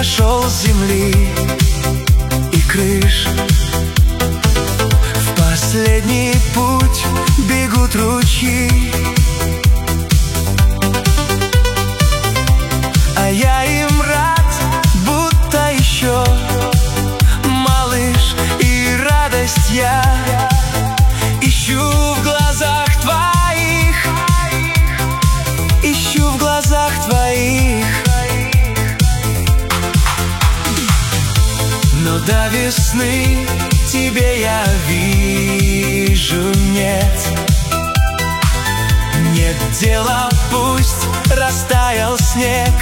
сошел с земли и крыш. В последний путь бегут ручьи, а я им рад, будто еще малыш, и радость я ищу в глазах твоих, ищу в глазах твоих. Но до весны тебе я вижу нет. Нет дела, пусть растаял снег.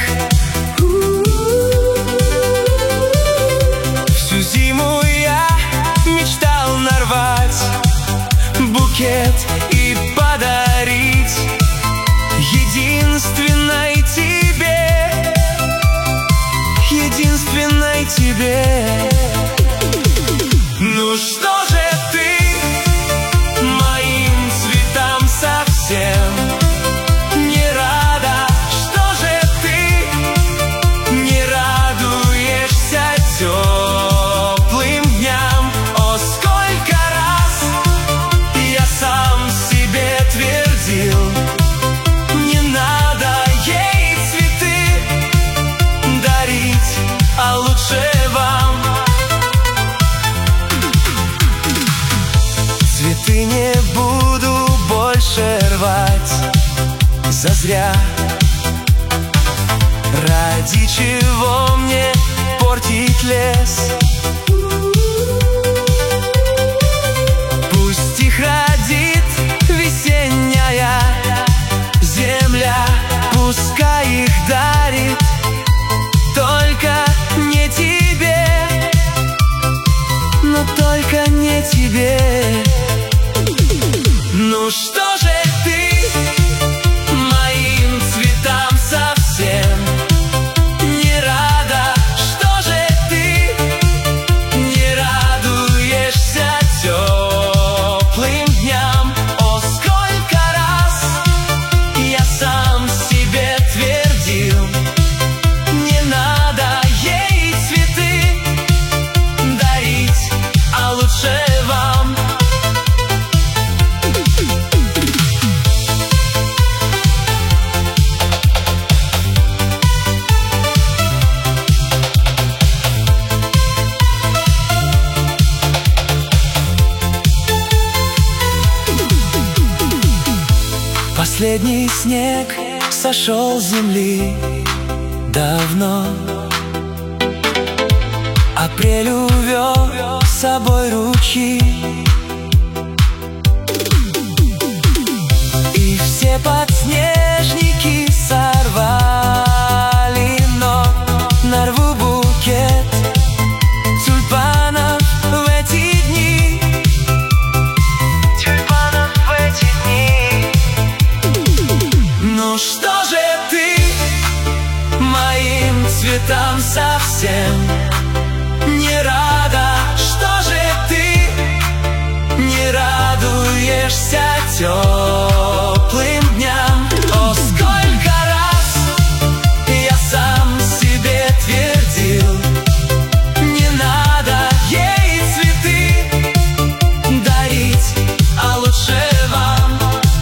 Всю зиму я мечтал нарвать букет и подарить единственной тебе, единственной тебе. Ну что же ты моим цветам совсем не рада? Что же ты не радуешься теплым дням? О, сколько раз я сам себе твердил: не надо ей цветы дарить, а лучше вам. Цветы не буду больше рвать зазря. Ради чего мне портить лес? Пусть их родит весенняя земля, пускай их дарит, только не тебе, но только не тебе. Ну что же ты моим цветам совсем не рада? Что же ты не радуешься теплым дням? О, сколько раз я сам себе твердил: не надо ей цветы дарить, а лучше вам. Последний снег сошел с земли давно. Апрель увел с собой ручьи, и все подснежники сорвали, но нарву букет тюльпанов в эти дни, тюльпанов в эти дни. Ну что же ты моим цветам совсем не рада? Что же ты не радуешься теплым дням? О, сколько раз я сам себе твердил: не надо ей цветы дарить, а лучше вам.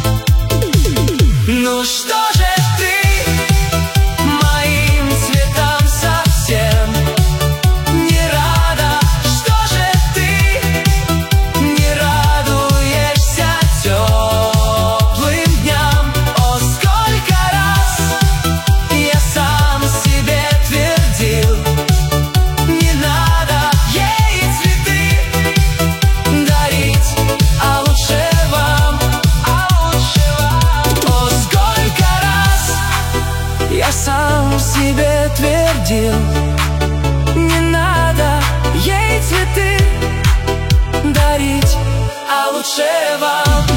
Ну что же ты моим цветам совсем не рада? Что же ты не радуешься теплым дням? О, сколько раз я сам себе твердил: не надо ей цветы дарить, а лучше вам, а лучше вам. О, сколько раз я сам себе твердил: не надо ей цветы дарить, а лучше вам.